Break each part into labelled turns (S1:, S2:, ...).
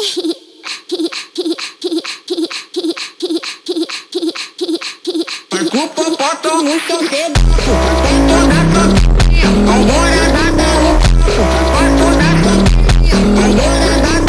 S1: Vai com o popotão no seu pedaço, com toda a caminha, agora dá o passo, vai toda a caminha, agora dá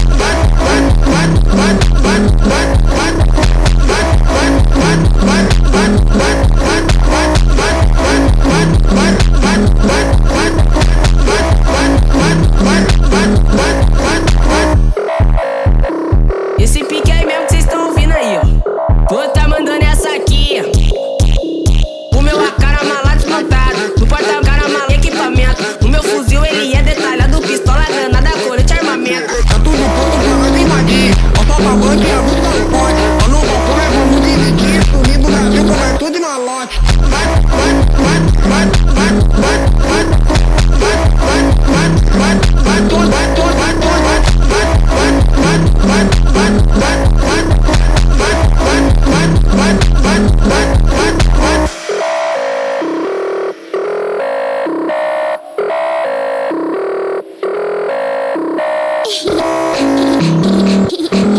S2: esse pique aí mesmo que vocês estão ouvindo aí, ó. Vou tá mandando essa aqui. O meu AK malado desmontado, no porta-cara malado equipamento. O meu fuzil ele é detalhado, pistola, granada, colete, armamento.
S1: tá tudo pronto pra nós invadir. Ó, papai, que é muito forte. Ó, no balcão nós vamos dividir. Subir do Brasil, comer tudo em malote.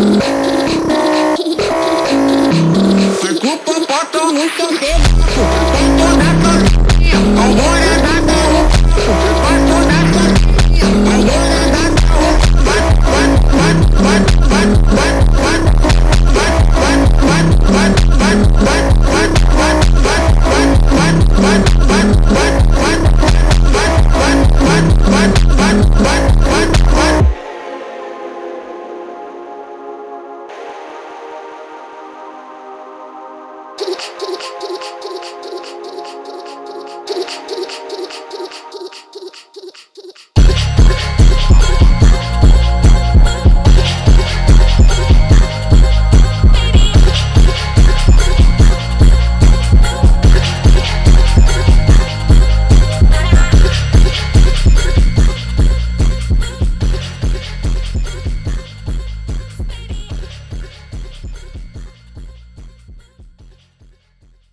S1: Vai com o popotão no seu pedaço.